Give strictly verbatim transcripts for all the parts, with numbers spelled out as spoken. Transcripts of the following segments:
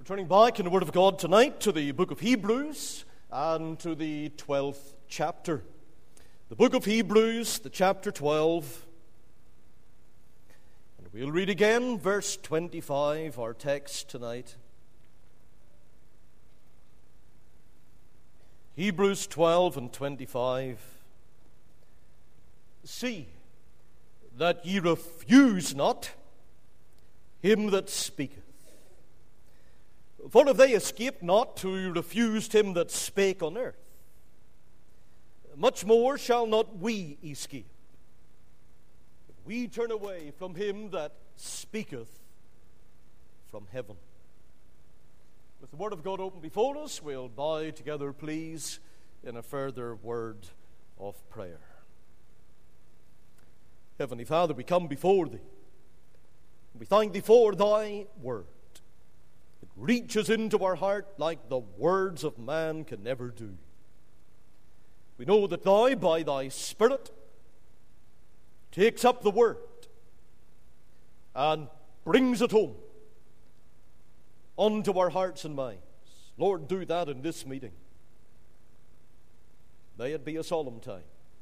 Turning back in the Word of God tonight to the book of Hebrews and to the twelfth chapter. The book of Hebrews, the chapter twelve. And we'll read again verse twenty-five, our text tonight. Hebrews twelve and twenty-five. See that ye refuse not him that speaketh. For if they escaped not who refused him that spake on earth, much more shall not we escape, if we turn away from him that speaketh from heaven. With the Word of God open before us, we'll bow together, please, in a further word of prayer. Heavenly Father, we come before Thee. We thank Thee for Thy Word. It reaches into our heart like the words of man can never do. We know that Thou, by Thy Spirit, takes up the Word and brings it home unto our hearts and minds. Lord, do that in this meeting. May it be a solemn time.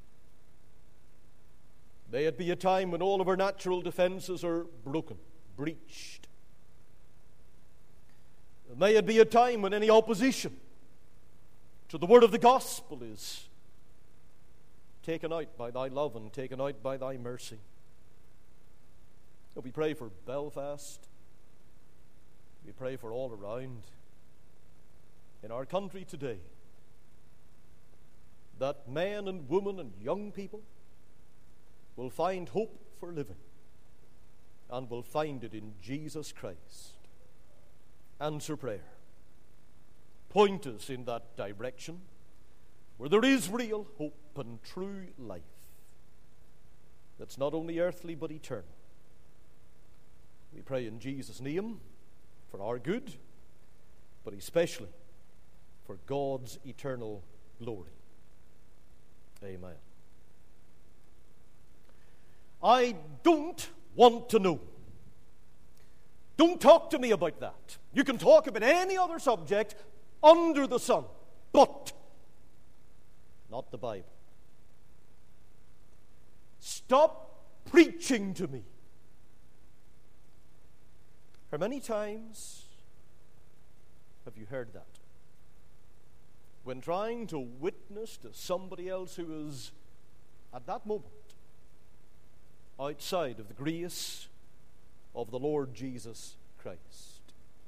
May it be a time when all of our natural defenses are broken, breached. May it be a time when any opposition to the word of the gospel is taken out by Thy love and taken out by Thy mercy. And we pray for Belfast. We pray for all around in our country today, that men and women and young people will find hope for living, and will find it in Jesus Christ. Answer prayer. Point us in that direction where there is real hope and true life that's not only earthly but eternal. We pray in Jesus' name for our good, but especially for God's eternal glory. Amen. I don't want to know. Don't talk to me about that. You can talk about any other subject under the sun, but not the Bible. Stop preaching to me. How many times have you heard that? When trying to witness to somebody else who is, at that moment, outside of the grace of the Lord Jesus Christ.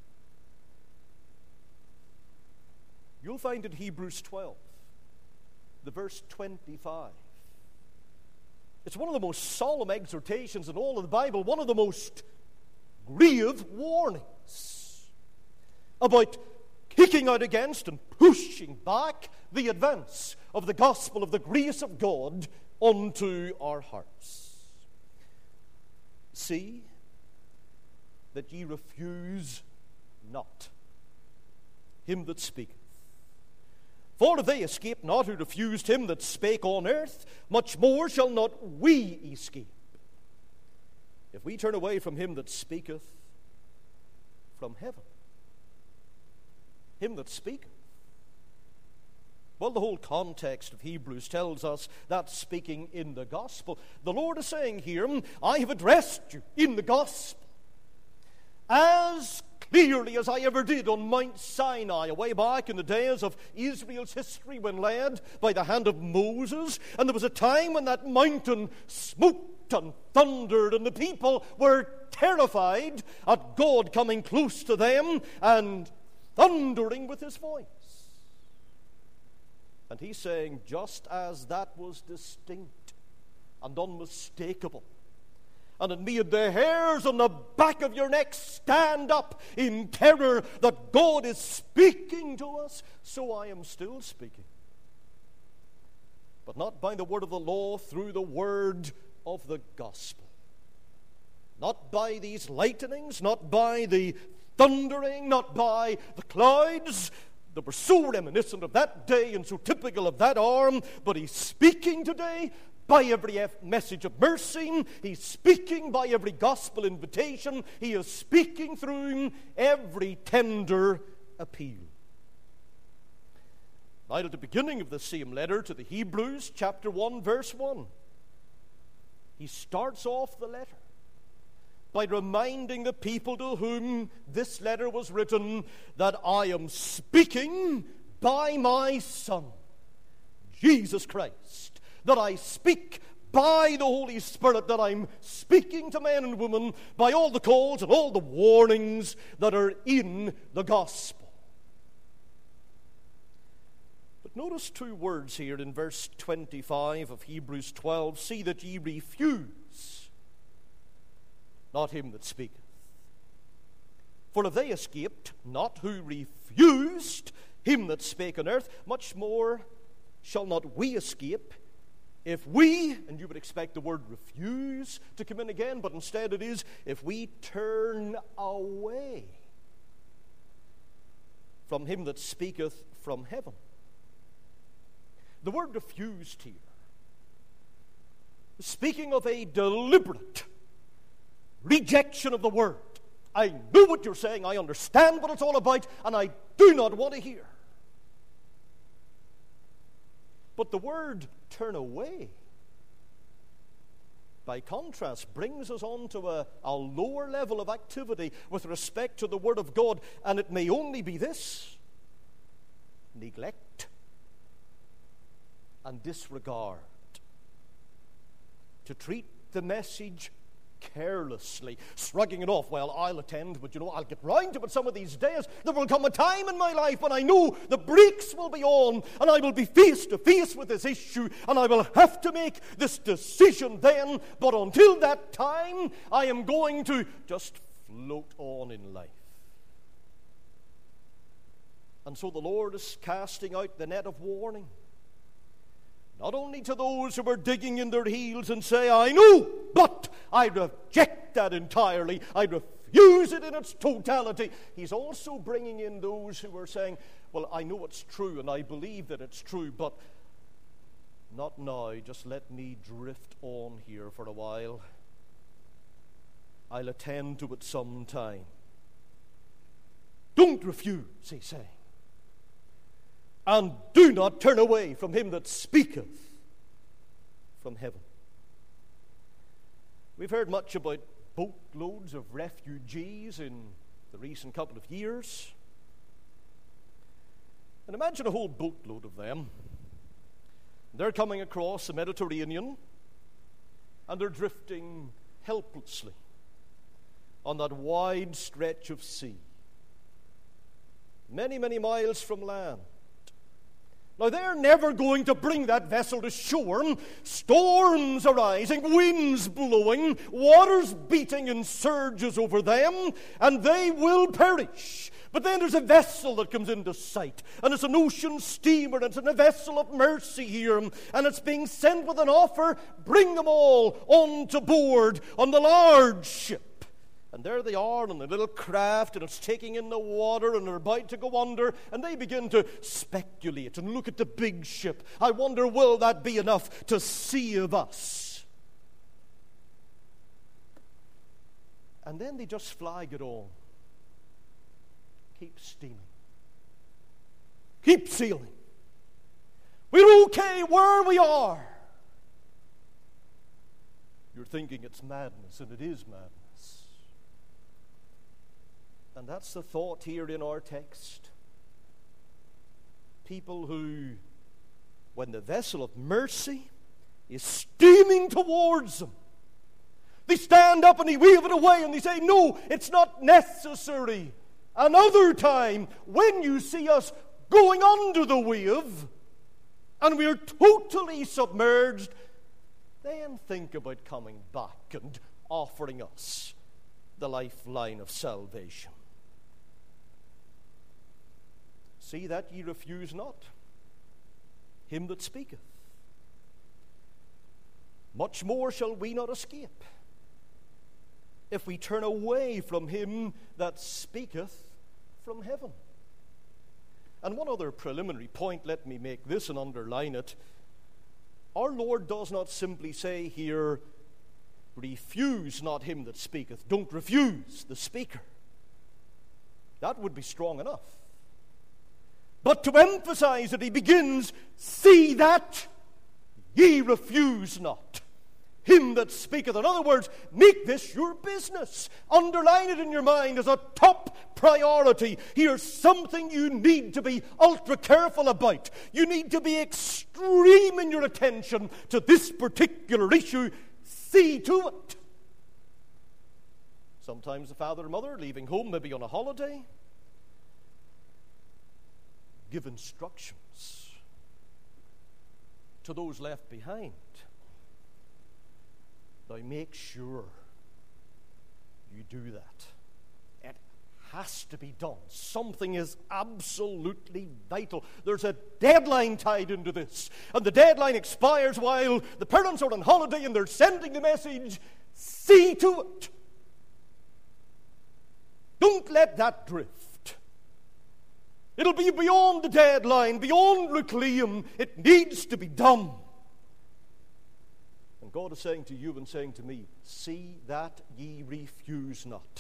You'll find in Hebrews twelve, the verse twenty-five. It's one of the most solemn exhortations in all of the Bible, one of the most grave warnings about kicking out against and pushing back the advance of the gospel of the grace of God unto our hearts. See that ye refuse not him that speaketh. For if they escape not who refused him that spake on earth, much more shall not we escape, if we turn away from him that speaketh from heaven. Him that speaketh. Well, the whole context of Hebrews tells us that speaking in the gospel. The Lord is saying here, I have addressed you in the gospel as clearly as I ever did on Mount Sinai, away back in the days of Israel's history when led by the hand of Moses. And there was a time when that mountain smoked and thundered, and the people were terrified at God coming close to them and thundering with his voice. And he's saying, just as that was distinct and unmistakable, and it made the hairs on the back of your neck stand up in terror that God is speaking to us, so I am still speaking. But not by the word of the law, through the word of the gospel. Not by these lightnings, not by the thundering, not by the clouds that were so reminiscent of that day and so typical of that hour, but he's speaking today by every message of mercy. He's speaking by every gospel invitation. He is speaking through every tender appeal. Right at the beginning of the same letter to the Hebrews, chapter one, verse one, he starts off the letter by reminding the people to whom this letter was written that I am speaking by my Son, Jesus Christ, that I speak by the Holy Spirit, that I'm speaking to men and women by all the calls and all the warnings that are in the gospel. Notice two words here in verse twenty-five of Hebrews twelve. See that ye refuse not him that speaketh. For if they escaped not who refused him that spake on earth, much more shall not we escape if we, and you would expect the word refuse to come in again, but instead it is, if we turn away from him that speaketh from heaven. The word refused here, speaking of a deliberate rejection of the word. I know what you're saying, I understand what it's all about, and I do not want to hear. But the word turn away, by contrast, brings us on to a, a lower level of activity with respect to the word of God, and it may only be this: neglect and disregard, to treat the message carelessly, shrugging it off. Well, I'll attend, but you know, I'll get round to it some of these days. There will come a time in my life when I know the brakes will be on, and I will be face to face with this issue, and I will have to make this decision then. But until that time, I am going to just float on in life. And so the Lord is casting out the net of warning, not only to those who are digging in their heels and say, I know, but I reject that entirely. I refuse it in its totality. He's also bringing in those who are saying, well, I know it's true and I believe that it's true, but not now. Just let me drift on here for a while. I'll attend to it sometime. Don't refuse, he's saying. And do not turn away from him that speaketh from heaven. We've heard much about boatloads of refugees in the recent couple of years. And imagine a whole boatload of them. They're coming across the Mediterranean, and they're drifting helplessly on that wide stretch of sea, many, many miles from land. Now, they're never going to bring that vessel to shore. Storms arising, winds blowing, waters beating in surges over them, and they will perish. But then there's a vessel that comes into sight, and it's an ocean steamer, and it's a vessel of mercy here, and it's being sent with an offer: bring them all onto board on the large ship. And there they are on the little craft, and it's taking in the water, and they're about to go under, and they begin to speculate and look at the big ship. I wonder, will that be enough to save us? And then they just flag it on. Keep steaming. Keep sailing. We're okay where we are. You're thinking it's madness, and it is madness. And that's the thought here in our text. People who, when the vessel of mercy is steaming towards them, they stand up and they wave it away and they say, no, it's not necessary. Another time, when you see us going under the wave and we're totally submerged, then think about coming back and offering us the lifeline of salvation. See that ye refuse not him that speaketh. Much more shall we not escape if we turn away from him that speaketh from heaven. And one other preliminary point, let me make this and underline it. our Lord does not simply say here, refuse not him that speaketh. Don't refuse the speaker. That would be strong enough. But to emphasize it, he begins, see that ye refuse not him that speaketh. In other words, make this your business. Underline it in your mind as a top priority. Here's something you need to be ultra careful about. You need to be extreme in your attention to this particular issue. See to it. Sometimes the father or mother leaving home, maybe on a holiday, give instructions to those left behind. Now make sure you do that. It has to be done. Something is absolutely vital. There's a deadline tied into this. And the deadline expires while the parents are on holiday and they're sending the message, see to it. Don't let that drift. It'll be beyond the deadline, beyond reclaim. It needs to be done. And God is saying to you and saying to me, see that ye refuse not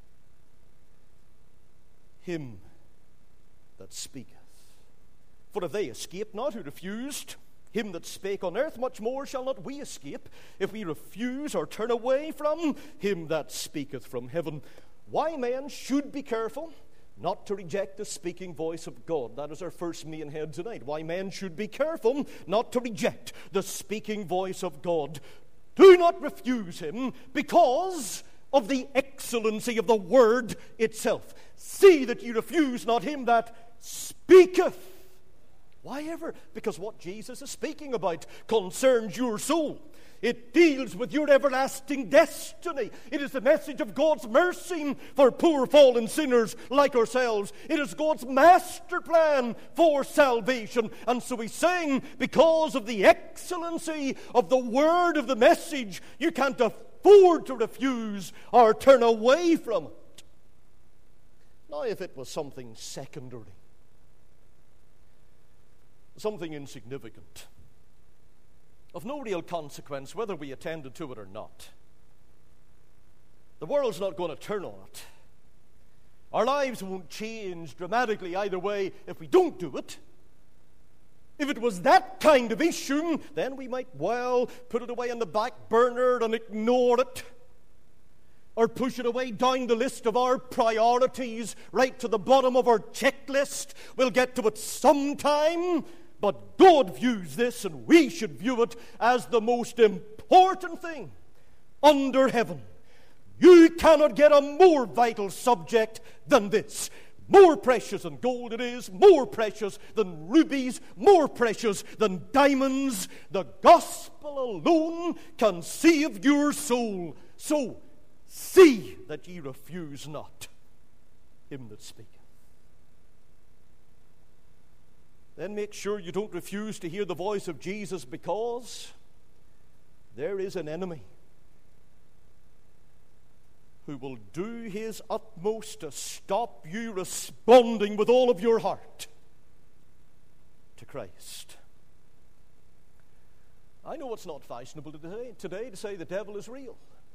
him that speaketh. For if they escape not who refused him that spake on earth, much more shall not we escape if we refuse or turn away from him that speaketh from heaven. Why men should be careful not to reject the speaking voice of God. That is our first main head tonight. Why men should be careful not to reject the speaking voice of God. Do not refuse him because of the excellency of the word itself. See that you refuse not him that speaketh. Why ever? Because what Jesus is speaking about concerns your soul. It deals with your everlasting destiny. It is the message of God's mercy for poor fallen sinners like ourselves. It is God's master plan for salvation. And so he's saying, because of the excellency of the word of the message, you can't afford to refuse or turn away from it. Now, if it was something secondary, something insignificant, of no real consequence whether we attended to it or not, the world's not going to turn on it. Our lives won't change dramatically either way if we don't do it. If it was that kind of issue, then we might well put it away on the back burner and ignore it, or push it away down the list of our priorities right to the bottom of our checklist. We'll get to it sometime. But God views this, and we should view it as the most important thing under heaven. You cannot get a more vital subject than this. More precious than gold it is, more precious than rubies, more precious than diamonds. The gospel alone can save your soul. So, see that ye refuse not him that speaketh. Then make sure you don't refuse to hear the voice of Jesus, because there is an enemy who will do his utmost to stop you responding with all of your heart to Christ. I know it's not fashionable today, today to say the devil is real,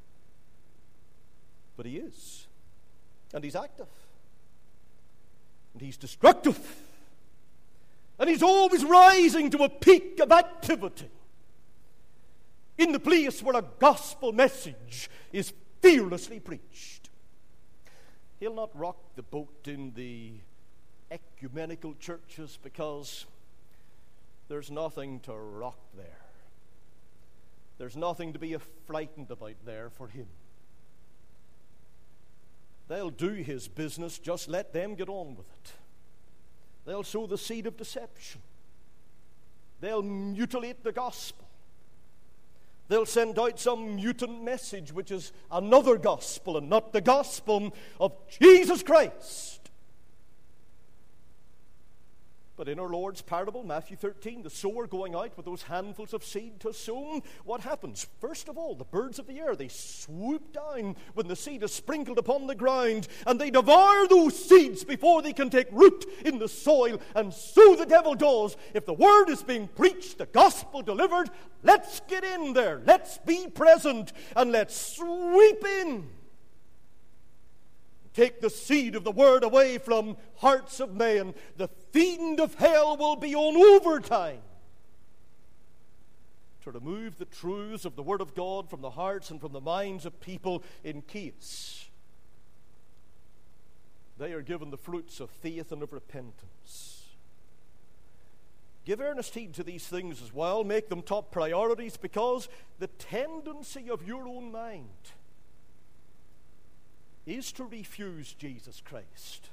but he is, and he's active, and he's destructive. And he's always rising to a peak of activity in the place where a gospel message is fearlessly preached. He'll not rock the boat in the ecumenical churches because there's nothing to rock there. There's nothing to be frightened about there for him. They'll do his business, just let them get on with it. They'll sow the seed of deception. They'll mutilate the gospel. They'll send out some mutant message which is another gospel and not the gospel of Jesus Christ. But in our Lord's parable, Matthew thirteen, the sower going out with those handfuls of seed to sow, what happens? First of all, the birds of the air, they swoop down when the seed is sprinkled upon the ground, and they devour those seeds before they can take root in the soil. And so the devil does. If the word is being preached, the gospel delivered, let's get in there, let's be present, and let's sweep in. Take the seed of the word away from hearts of men. The fiend of hell will be on overtime to remove the truths of the word of God from the hearts and from the minds of people in case they are given the fruits of faith and of repentance. Give earnest heed to these things as well. Make them top priorities, because the tendency of your own mind is to refuse Jesus Christ.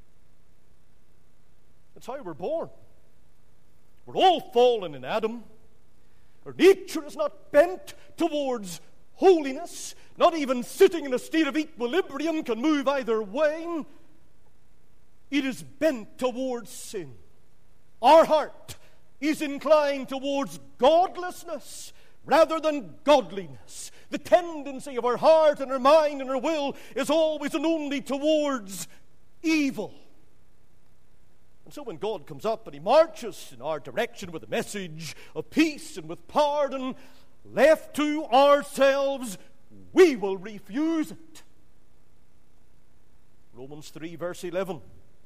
That's how we're born. We're all fallen in Adam. Our nature is not bent towards holiness. Not even sitting in a state of equilibrium can move either way. It is bent towards sin. Our heart is inclined towards godlessness rather than godliness. The tendency of our heart and our mind and our will is always and only towards evil. And so when God comes up and he marches in our direction with a message of peace and with pardon, left to ourselves, we will refuse it. Romans three, verse eleven.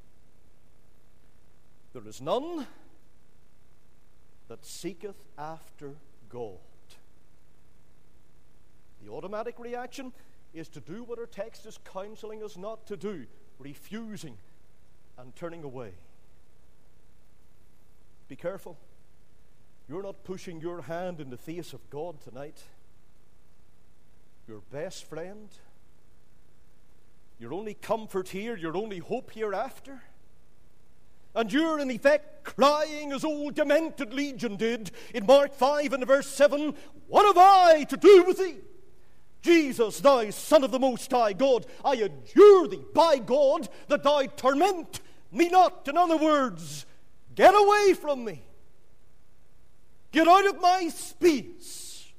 There is none that seeketh after God. The automatic reaction is to do what our text is counseling us not to do, refusing and turning away. Be careful. You're not pushing your hand in the face of God tonight. Your best friend, your only comfort here, your only hope hereafter. And you're in effect crying as old demented Legion did in Mark five and verse seven, "What have I to do with thee? Jesus, thou Son of the Most High God, I adjure thee by God that thou torment me not." In other words, get away from me. Get out of my space.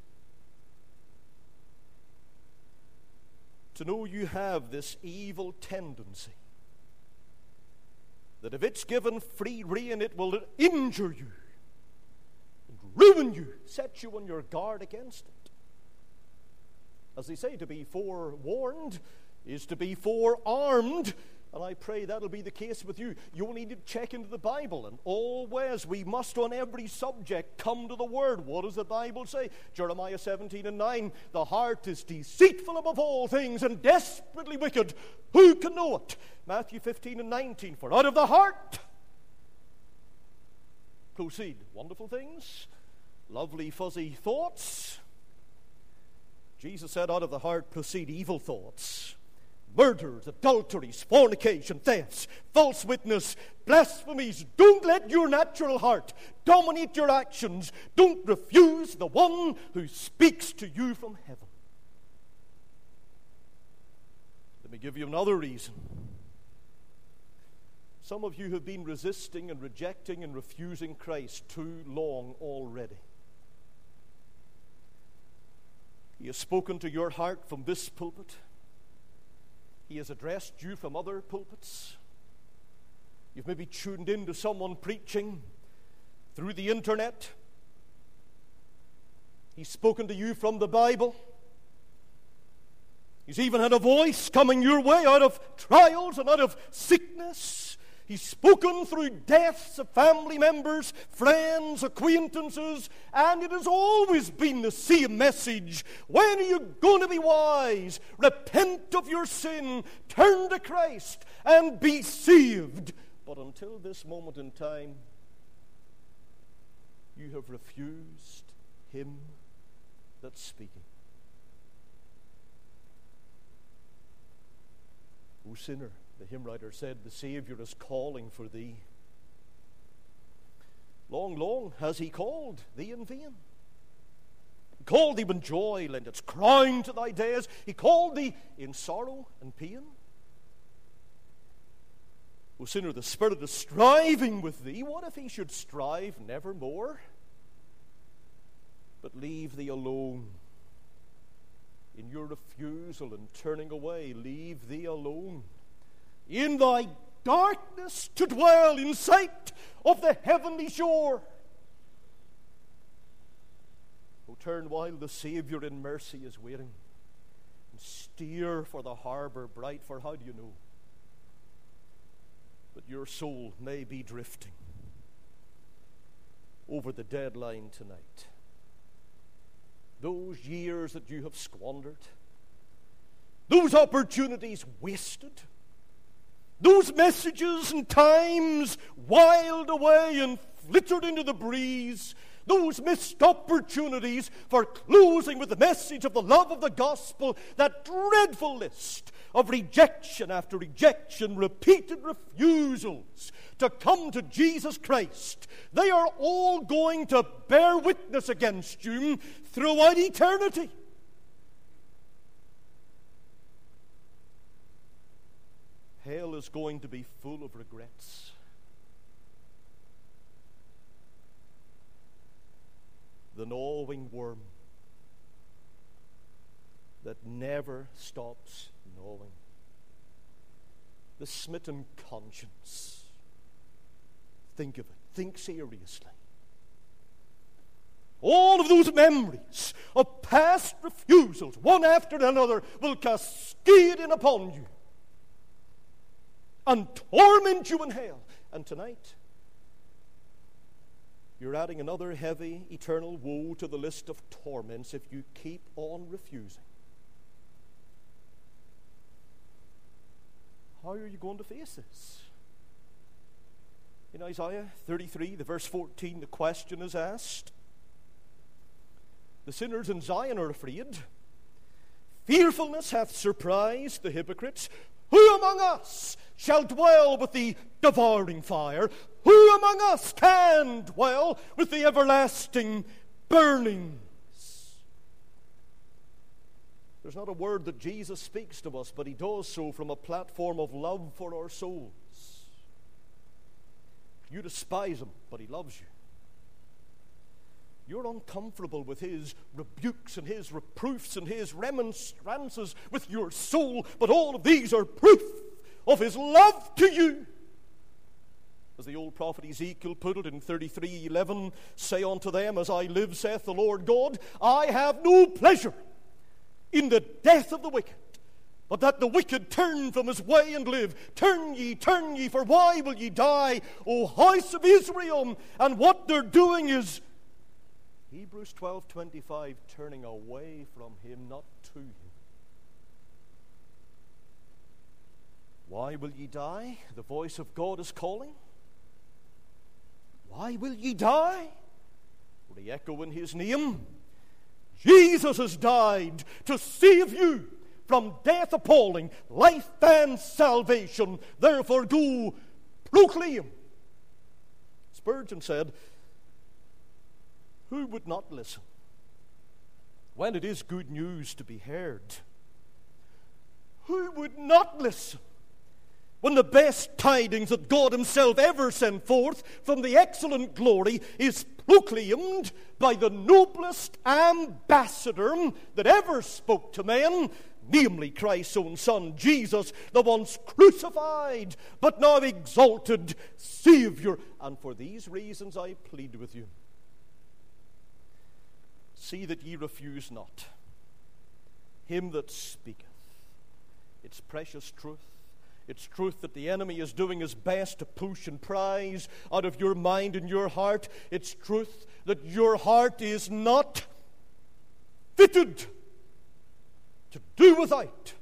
To know you have this evil tendency, that if it's given free rein, it will injure you and ruin you, set you on your guard against it. As they say, to be forewarned is to be forearmed, and I pray that'll be the case with you. You'll need to check into the Bible, and always we must on every subject come to the Word. What does the Bible say? Jeremiah seventeen and nine, "The heart is deceitful above all things and desperately wicked. Who can know it?" Matthew fifteen and nineteen, "For out of the heart proceed wonderful things, lovely fuzzy thoughts." Jesus said, out of the heart proceed evil thoughts, murders, adulteries, fornication, thefts, false witness, blasphemies. Don't let your natural heart dominate your actions. Don't refuse the one who speaks to you from heaven. Let me give you another reason. Some of you have been resisting and rejecting and refusing Christ too long already. He has spoken to your heart from this pulpit. He has addressed you from other pulpits. You've maybe tuned in to someone preaching through the internet. He's spoken to you from the Bible. He's even had a voice coming your way out of trials and out of sickness. He's spoken through deaths of family members, friends, acquaintances, and it has always been the same message. When are you going to be wise? Repent of your sin, turn to Christ, and be saved. But until this moment in time, you have refused Him that's speaking. O sinner, the hymn writer said, the Savior is calling for thee. Long, long has He called thee in vain. He called thee when joy lent its crown to thy days. He called thee in sorrow and pain. O sinner, the Spirit is striving with thee. What if he should strive nevermore, but leave thee alone? In your refusal and turning away, leave thee alone. In thy darkness to dwell in sight of the heavenly shore. O turn while the Savior in mercy is waiting, and steer for the harbor bright, for how do you know that your soul may be drifting over the deadline tonight? Those years that you have squandered, those opportunities wasted, those messages and times whiled away and flittered into the breeze, those missed opportunities for closing with the message of the love of the gospel, that dreadful list of rejection after rejection, repeated refusals to come to Jesus Christ, they are all going to bear witness against you throughout eternity. Hell is going to be full of regrets. The gnawing worm that never stops gnawing. The smitten conscience. Think of it. Think seriously. All of those memories of past refusals, one after another, will cascade in upon you and torment you in hell. And tonight, you're adding another heavy, eternal woe to the list of torments if you keep on refusing. How are you going to face this? In Isaiah thirty-three, the verse fourteen, the question is asked. The sinners in Zion are afraid. Fearfulness hath surprised the hypocrites. Who among us shall dwell with the devouring fire? Who among us can dwell with the everlasting burnings? There's not a word that Jesus speaks to us, but he does so from a platform of love for our souls. You despise him, but he loves you. You're uncomfortable with his rebukes and his reproofs and his remonstrances with your soul, but all of these are proof of his love to you. As the old prophet Ezekiel put it in thirty-three eleven, say unto them, as I live, saith the Lord God, I have no pleasure in the death of the wicked, but that the wicked turn from his way and live. Turn ye, turn ye, for why will ye die, O house of Israel? And what they're doing is Hebrews twelve twenty-five, turning away from him, not to him. Why will ye die? The voice of God is calling. Why will ye die? Re-echo in his name. Jesus has died to save you from death appalling, life and salvation. Therefore go proclaim. Spurgeon said, who would not listen when it is good news to be heard? Who would not listen when the best tidings that God himself ever sent forth from the excellent glory is proclaimed by the noblest ambassador that ever spoke to men, namely Christ's own Son, Jesus, the once crucified but now exalted Savior? And for these reasons I plead with you, see that ye refuse not him that speaketh. It's precious truth. It's truth that the enemy is doing his best to push and prize out of your mind and your heart. It's truth that your heart is not fitted to do without.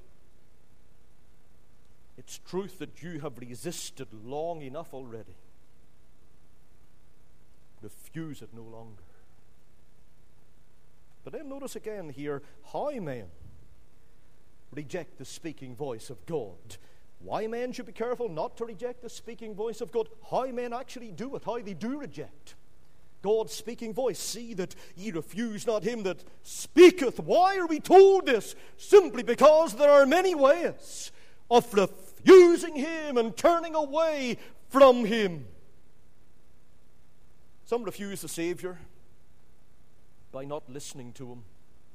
It's truth that you have resisted long enough already. Refuse it no longer. But then notice again here how men reject the speaking voice of God. Why men should be careful not to reject the speaking voice of God. How men actually do it, how they do reject God's speaking voice. See that ye refuse not him that speaketh. Why are we told this? Simply because there are many ways of refusing refusing Him and turning away from Him. Some refuse the Savior by not listening to Him.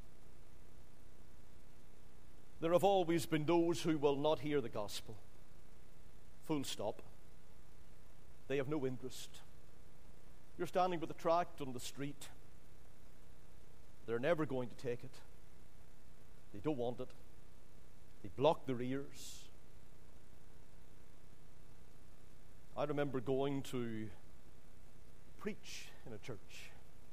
There have always been those who will not hear the gospel. Full stop. They have no interest. You're standing with a tract on the street. They're never going to take it. They don't want it. They block their ears. I remember going to preach in a church.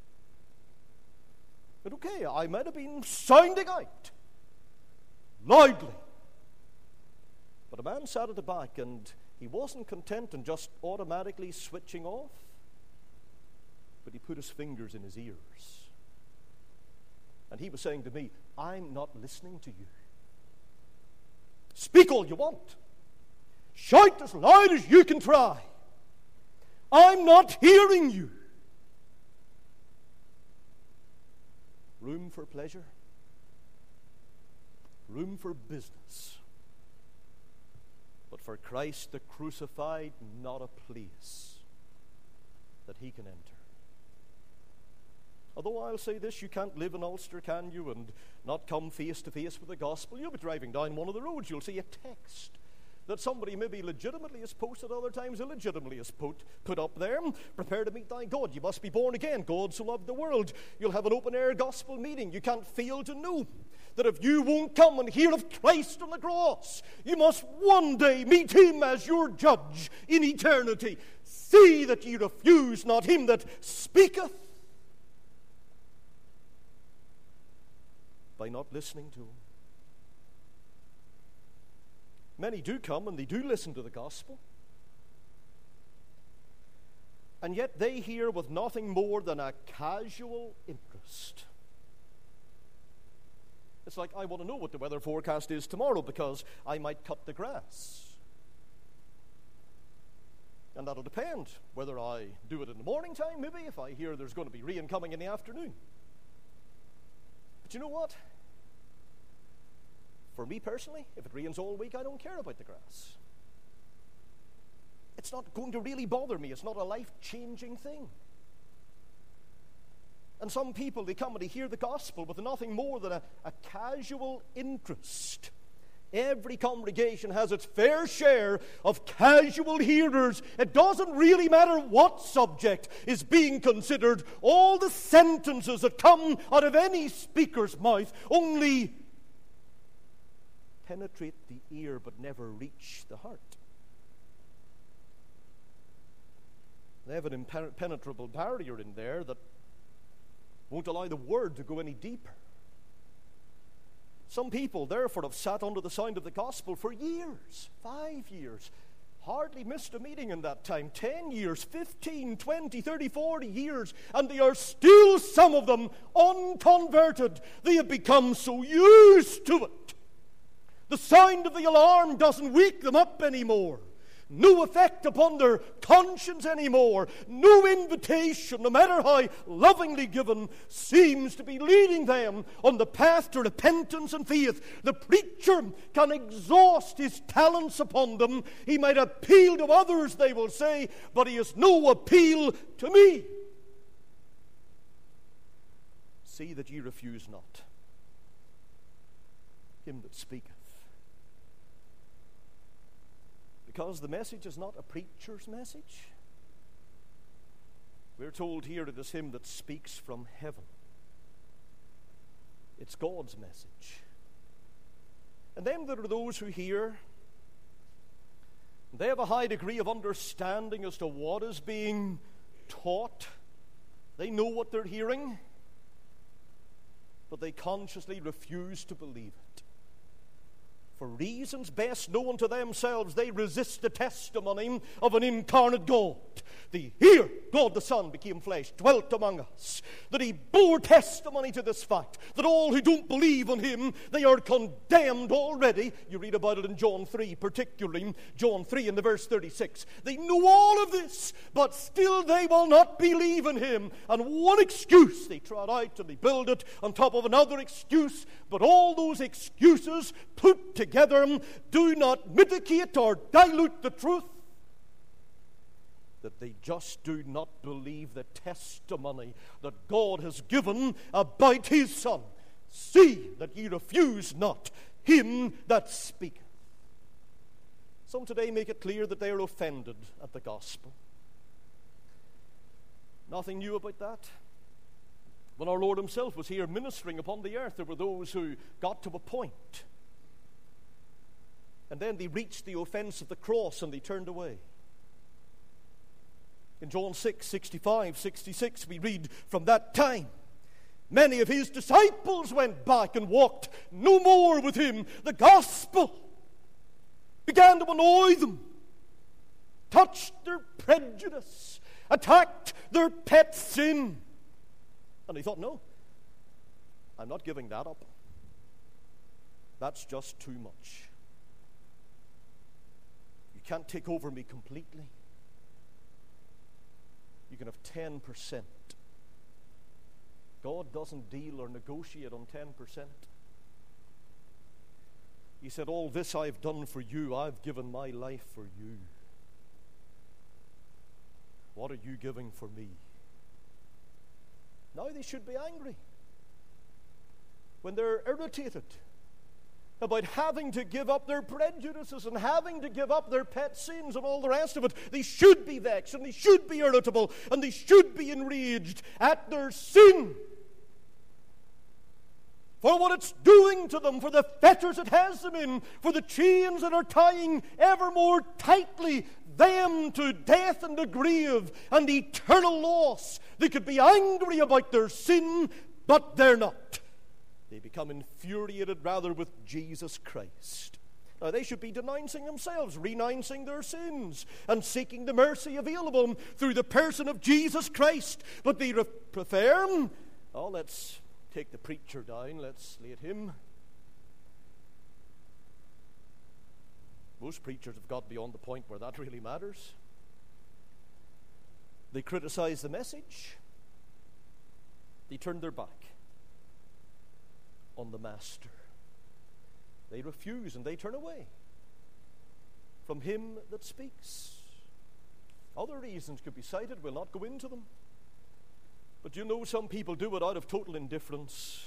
But okay, I might have been sounding out loudly. But a man sat at the back, and he wasn't content in just automatically switching off, but he put his fingers in his ears. And he was saying to me, I'm not listening to you. Speak all you want. Shout as loud as you can try. I'm not hearing you. Room for pleasure. Room for business. But for Christ the crucified, not a place that He can enter. Although I'll say this, you can't live in Ulster, can you, and not come face to face with the gospel. You'll be driving down one of the roads, you'll see a text that somebody maybe legitimately has posted, other times illegitimately has put, put up there. Prepare to meet thy God. You must be born again. God so loved the world. You'll have an open-air gospel meeting. You can't fail to know that if you won't come and hear of Christ on the cross, you must one day meet Him as your judge in eternity. See that ye refuse not Him that speaketh by not listening to Him. Many do come and they do listen to the gospel. And yet they hear with nothing more than a casual interest. It's like, I want to know what the weather forecast is tomorrow because I might cut the grass. And that'll depend whether I do it in the morning time, maybe, if I hear there's going to be rain coming in the afternoon. But you know what? For me personally, if it rains all week, I don't care about the grass. It's not going to really bother me. It's not a life-changing thing. And some people, they come and they hear the gospel with nothing more than a, a casual interest. Every congregation has its fair share of casual hearers. It doesn't really matter what subject is being considered. All the sentences that come out of any speaker's mouth only penetrate the ear but never reach the heart. They have an impenetrable barrier in there that won't allow the word to go any deeper. Some people, therefore, have sat under the sound of the gospel for years, five years, hardly missed a meeting in that time, ten years, fifteen, twenty, thirty, forty years, and they are still, some of them, unconverted. They have become so used to it. The sound of the alarm doesn't wake them up anymore. No effect upon their conscience anymore. No invitation, no matter how lovingly given, seems to be leading them on the path to repentance and faith. The preacher can exhaust his talents upon them. He might appeal to others, they will say, but he has no appeal to me. See that ye refuse not him that speaketh. Because the message is not a preacher's message. We're told here it is him that speaks from heaven. It's God's message. And then there are those who hear. They have a high degree of understanding as to what is being taught. They know what they're hearing, but they consciously refuse to believe it. For reasons best known to themselves, they resist the testimony of an incarnate God. The here God the Son became flesh, dwelt among us, that he bore testimony to this fact, that all who don't believe on him, they are condemned already. You read about it in John three, particularly John three in the verse thirty-six. They know all of this, but still they will not believe in him. And one excuse they trot out and they build it on top of another excuse, but all those excuses put together do not mitigate or dilute the truth that they just do not believe the testimony that God has given about his Son. See that ye refuse not him that speaketh. Some today make it clear that they are offended at the gospel. Nothing new about that. When our Lord himself was here ministering upon the earth, there were those who got to a point, and then they reached the offense of the cross and they turned away. In John six, sixty-five, sixty-six, we read, from that time, many of his disciples went back and walked no more with him. The gospel began to annoy them, touched their prejudice, attacked their pet sin. And he thought, no, I'm not giving that up. That's just too much. You can't take over me completely. You can have ten percent. God doesn't deal or negotiate on ten percent. He said, all this I've done for you. I've given my life for you. What are you giving for me? Now they should be angry when they're irritated about having to give up their prejudices and having to give up their pet sins and all the rest of it. They should be vexed and they should be irritable and they should be enraged at their sin, for what it's doing to them, for the fetters it has them in, for the chains that are tying ever more tightly them to death and the grave and eternal loss. They could be angry about their sin, but they're not. They become infuriated rather with Jesus Christ. Now they should be denouncing themselves, renouncing their sins, and seeking the mercy available through the person of Jesus Christ. But they re- prefer, oh, let's take the preacher down, let's slate him. Most preachers have got beyond the point where that really matters. They criticize the message. They turn their back on the Master. They refuse and they turn away from him that speaks. Other reasons could be cited. We'll not go into them. But you know, some people do it out of total indifference.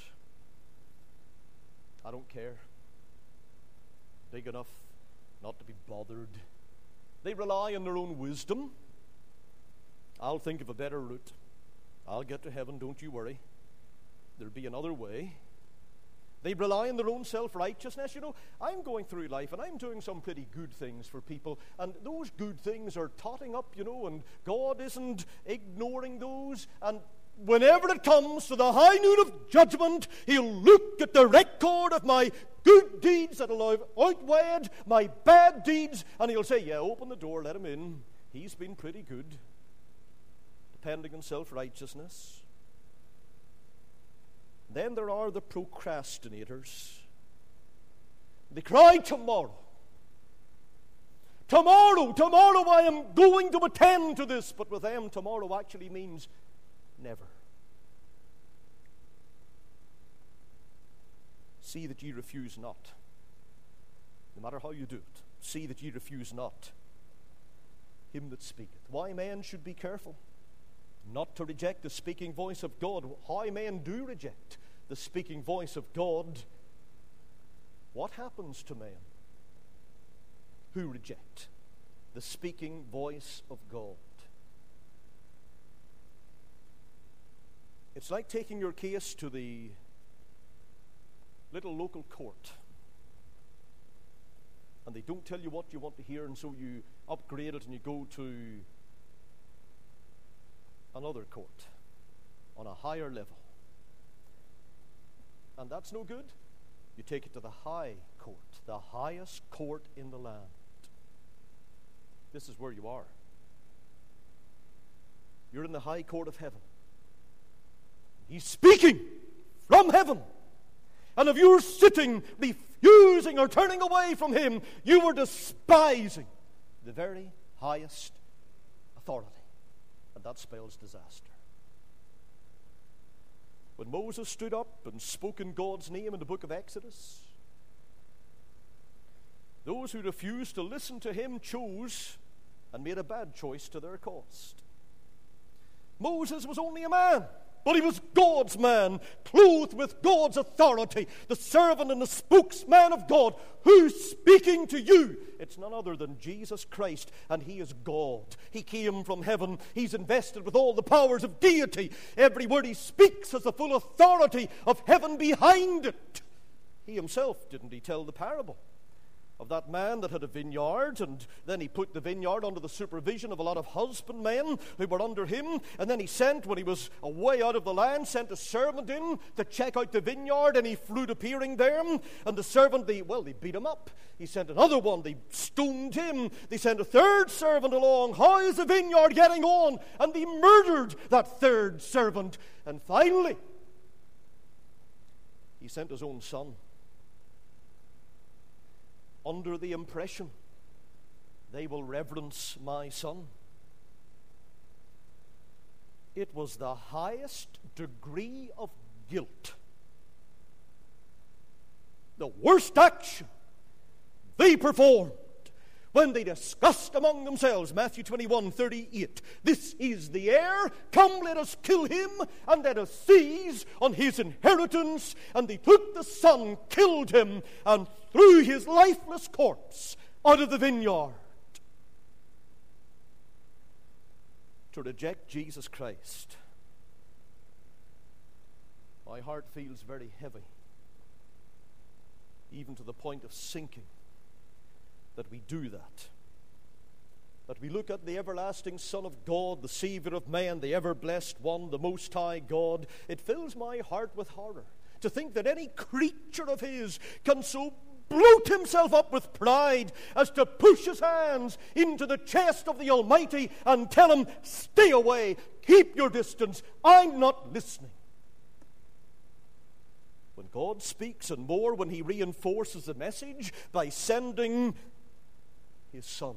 I don't care. Big enough not to be bothered. They rely on their own wisdom. I'll think of a better route. I'll get to heaven, don't you worry. There'll be another way. They rely on their own self-righteousness. You know, I'm going through life and I'm doing some pretty good things for people, and those good things are totting up, you know, and God isn't ignoring those. And whenever it comes to the high noon of judgment, he'll look at the record of my good deeds that'll have outweighed my bad deeds, and he'll say, yeah, open the door, let him in. He's been pretty good, depending on self-righteousness. Then there are the procrastinators. They cry, tomorrow. Tomorrow, tomorrow I am going to attend to this. But with them, tomorrow actually means never. See that ye refuse not. No matter how you do it, see that ye refuse not him that speaketh. Why men should be careful not to reject the speaking voice of God. How men do reject the speaking voice of God. What happens to men who reject the speaking voice of God? It's like taking your case to the little local court, and they don't tell you what you want to hear, and so you upgrade it and you go to another court on a higher level. And that's no good. You take it to the high court, the highest court in the land. This is where you are. You're in the high court of heaven. He's speaking from heaven. And if you're sitting, refusing or turning away from him, you are despising the very highest authority. And that spells disaster. When Moses stood up and spoke in God's name in the book of Exodus, those who refused to listen to him chose and made a bad choice to their cost. Moses was only a man, but he was God's man, clothed with God's authority, the servant and the spokesman of God. Who's speaking to you? It's none other than Jesus Christ, and he is God. He came from heaven. He's invested with all the powers of deity. Every word he speaks has the full authority of heaven behind it. He himself, didn't he tell the parable of that man that had a vineyard, and then he put the vineyard under the supervision of a lot of husbandmen who were under him, and then he sent, when he was away out of the land, sent a servant in to check out the vineyard, and he fruit appearing there, and the servant, they, well, they beat him up. He sent another one, they stoned him. They sent a third servant along. How is the vineyard getting on? And they murdered that third servant. And finally, he sent his own son, under the impression they will reverence my son. It was the highest degree of guilt, the worst action they performed when they discussed among themselves, Matthew twenty-one thirty-eight, this is the heir, come let us kill him, and let us seize on his inheritance. And they took the son, killed him, and threw his lifeless corpse out of the vineyard. To reject Jesus Christ, my heart feels very heavy, even to the point of sinking, that we do that. That we look at the everlasting Son of God, the Savior of man, the ever-blessed one, the Most High God. It fills my heart with horror to think that any creature of his can so bloat himself up with pride as to push his hands into the chest of the Almighty and tell him, stay away, keep your distance, I'm not listening. When God speaks, and more when he reinforces the message by sending his Son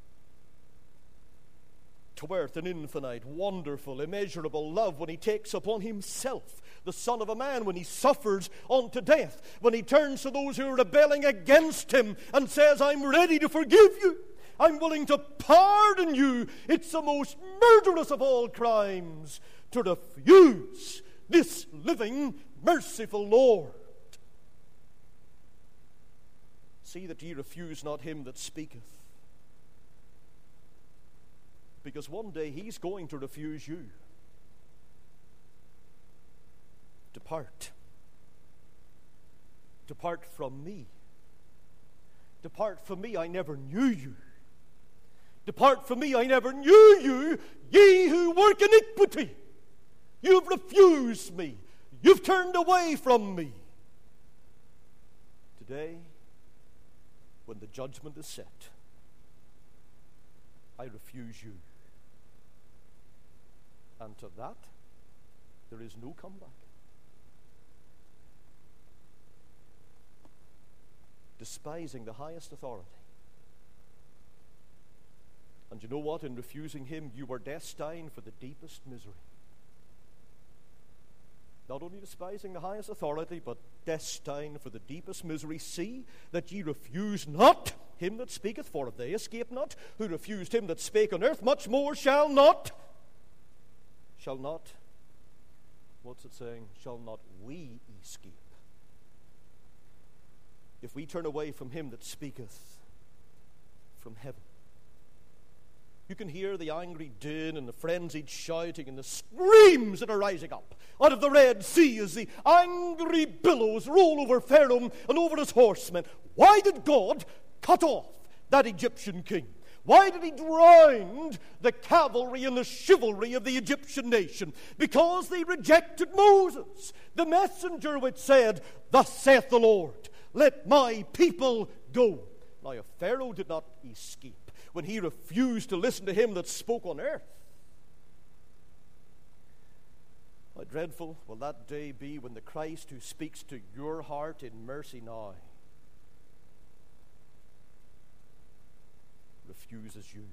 to earth in infinite, wonderful, immeasurable love, when he takes upon himself the Son of a man, when he suffers unto death, when he turns to those who are rebelling against him and says, I'm ready to forgive you, I'm willing to pardon you. It's the most murderous of all crimes to refuse this living, merciful Lord. See that ye refuse not him that speaketh, because one day he's going to refuse you. Depart. Depart from me. Depart from me, I never knew you. Depart from me, I never knew you, ye who work iniquity. You've refused me. You've turned away from me. Today, when the judgment is set, I refuse you. And to that, there is no comeback. Despising the highest authority. And you know what? In refusing him, you were destined for the deepest misery. Not only despising the highest authority, but destined for the deepest misery. See that ye refuse not him that speaketh, for if they escape not, who refused him that spake on earth, much more shall not, shall not, what's it saying? Shall not we escape, if we turn away from him that speaketh from heaven. You can hear the angry din and the frenzied shouting and the screams that are rising up out of the Red Sea as the angry billows roll over Pharaoh and over his horsemen. Why did God cut off that Egyptian king? Why did he drown the cavalry and the chivalry of the Egyptian nation? Because they rejected Moses, the messenger which said, thus saith the Lord, let my people go. Now if Pharaoh did not escape when he refused to listen to him that spoke on earth, dreadful will that day be when the Christ who speaks to your heart in mercy now refuses you.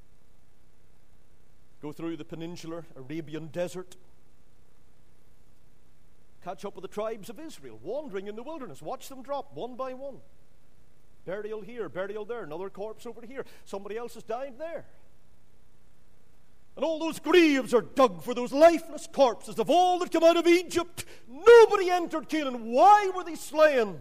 Go through the peninsular Arabian desert. Catch up with the tribes of Israel wandering in the wilderness. Watch them drop one by one. Burial here, burial there, another corpse over here. Somebody else has died there. And all those graves are dug for those lifeless corpses of all that come out of Egypt. Nobody entered Canaan. Why were they slain?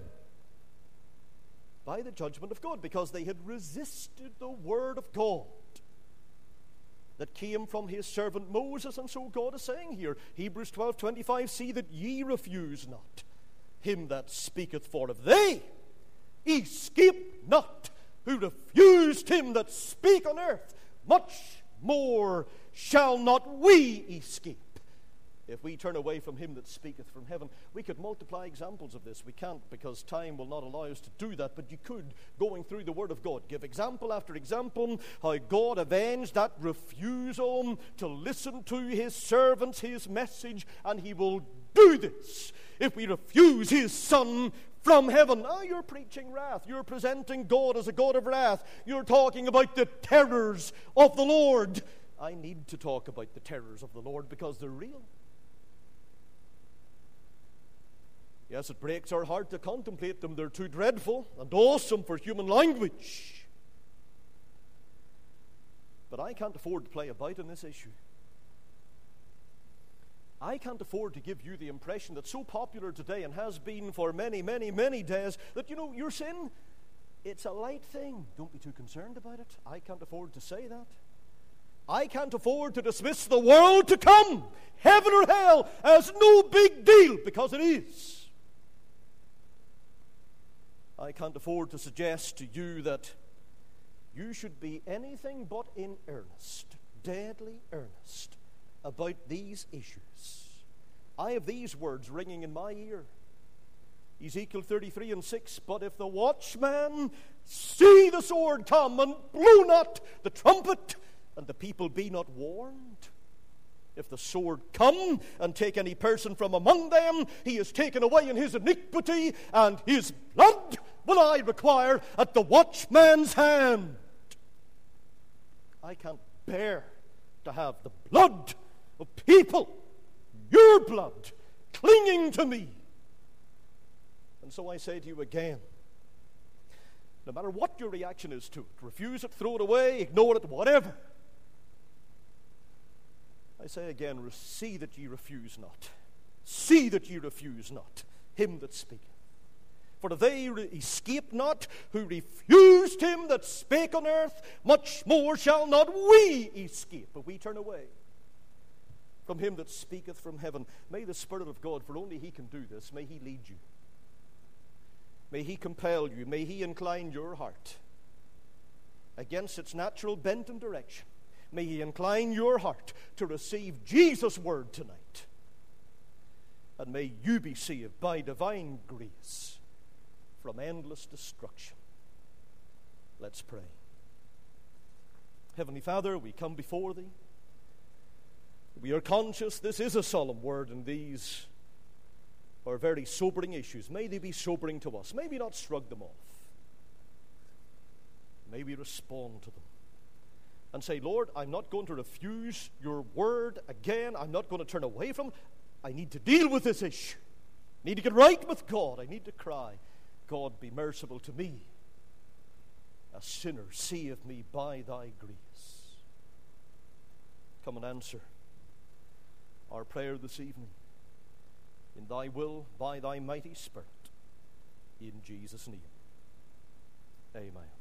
By the judgment of God, because they had resisted the word of God that came from his servant Moses. And so God is saying here, Hebrews twelve twenty-five, see that ye refuse not him that speaketh, for if they escape not who refused him that spake on earth, much more shall not we escape if we turn away from him that speaketh from heaven. We could multiply examples of this. We can't, because time will not allow us to do that, but you could, going through the word of God, give example after example how God avenged that refusal to listen to his servants, his message, and he will do this if we refuse his Son from heaven. Now you're preaching wrath. You're presenting God as a God of wrath. You're talking about the terrors of the Lord. I need to talk about the terrors of the Lord because they're real. Yes, it breaks our heart to contemplate them. They're too dreadful and awesome for human language. But I can't afford to play about in this issue. I can't afford to give you the impression that's so popular today and has been for many, many, many days that, you know, your sin, it's a light thing. Don't be too concerned about it. I can't afford to say that. I can't afford to dismiss the world to come, heaven or hell, as no big deal, because it is. I can't afford to suggest to you that you should be anything but in earnest, deadly earnest, about these issues. I have these words ringing in my ear. Ezekiel thirty-three and six, but if the watchman see the sword come and blow not the trumpet, and the people be not warned, if the sword come and take any person from among them, he is taken away in his iniquity, and his blood will I require at the watchman's hand. I can't bear to have the blood of people, your blood, clinging to me. And so I say to you again, no matter what your reaction is to it, refuse it, throw it away, ignore it, whatever, I say again, see that ye refuse not. See that ye refuse not him that speaketh. For if they re- escape not who refused him that spake on earth, much more shall not we escape if we turn away from him that speaketh from heaven. May the Spirit of God, for only he can do this, may he lead you. May he compel you. May he incline your heart against its natural bent and direction. May he incline your heart to receive Jesus' word tonight. And may you be saved by divine grace from endless destruction. Let's pray. Heavenly Father, we come before thee. We are conscious this is a solemn word, and these are very sobering issues. May they be sobering to us. May we not shrug them off. May we respond to them and say, Lord, I'm not going to refuse your word again. I'm not going to turn away from it. I need to deal with this issue. I need to get right with God. I need to cry, God, be merciful to me, a sinner. Save me by thy grace. Come and answer our prayer this evening in thy will, by thy mighty Spirit, in Jesus' name. Amen.